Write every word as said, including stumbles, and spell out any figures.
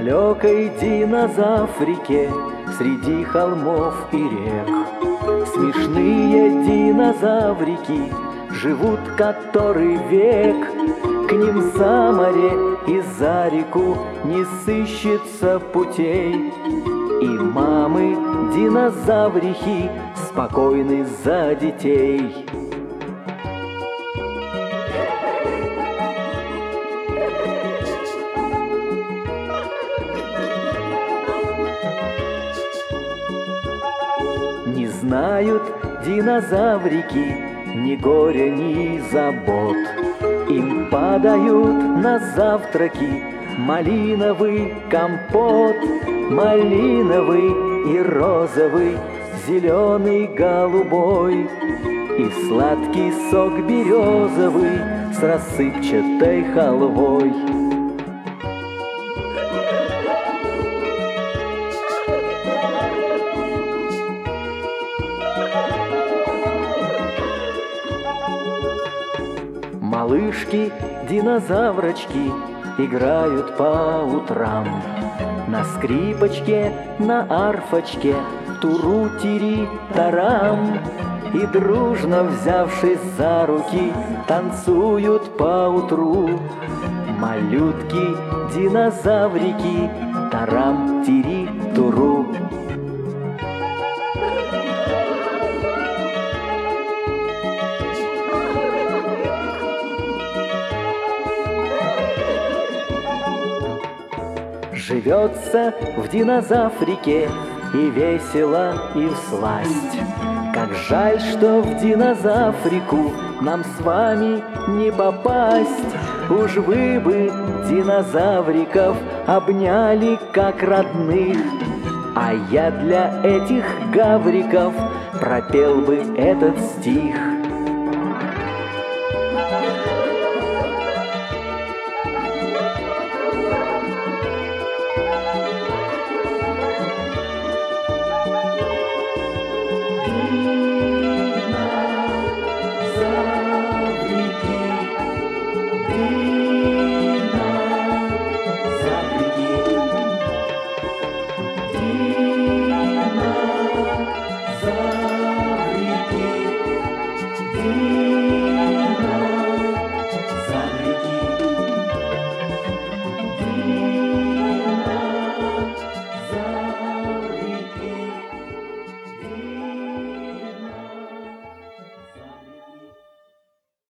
далекой динозаврике среди холмов и рек смешные динозаврики живут который век. К ним за море и за реку не сыщется путей, и мамы динозаврихи спокойны за детей. Не знают динозаврики ни горя, ни забот. Им подают на завтраки малиновый компот. Малиновый и розовый, зеленый, голубой, и сладкий сок березовый с рассыпчатой халвой. Малышки, динозаврочки играют по утрам на скрипочке, на арфочке, туру-тири-тарам. И дружно взявшись за руки танцуют по утру малютки, динозаврики, тарам-тири-туру. Живется в динозаврике и весело, и всласть. Как жаль, что в динозаврику нам с вами не попасть. Уж вы бы динозавриков обняли как родных, а я для этих гавриков пропел бы этот стих.